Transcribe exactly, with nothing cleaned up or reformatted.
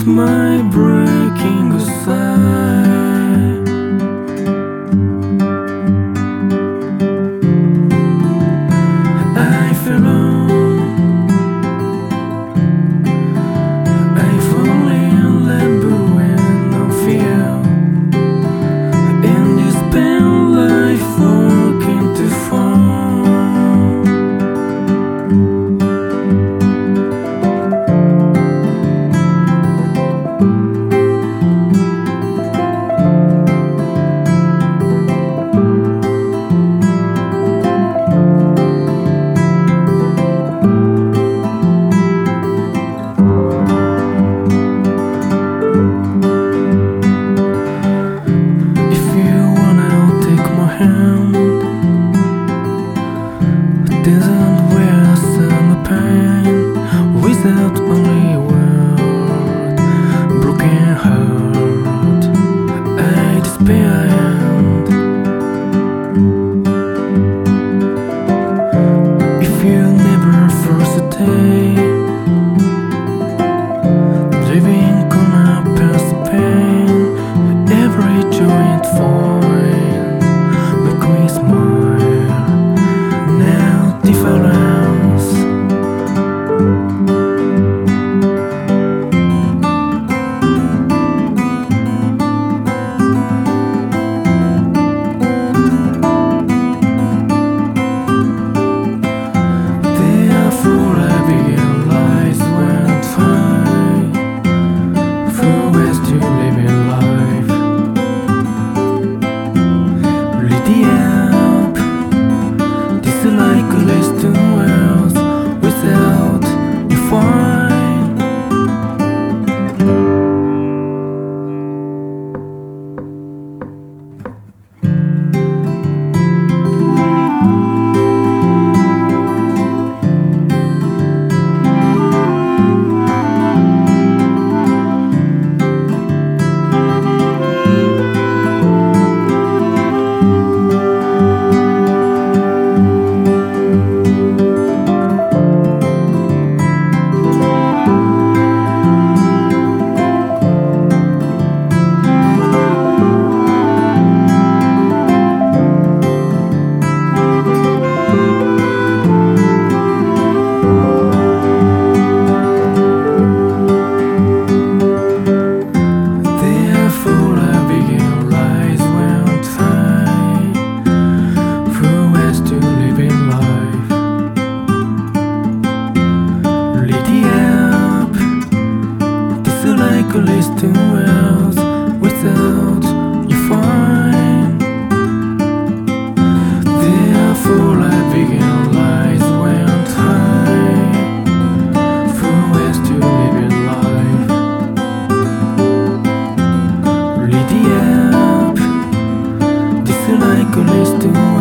my breaking aside. I fell on, I fall in limbo with no fear, in this pain life walking too far. Desert where sun the pain without only word, broken heart, I despair and if you never force a day, living gonna pass the pain, every joint fine, make me smile. Difference. Therefore I begin lies when fine, for ways to live in life. Lydia, this is like a list to worlds without you find. List to worlds without you find. Therefore I begin lies went high, for ways to live in life. Lydia, this is like a list to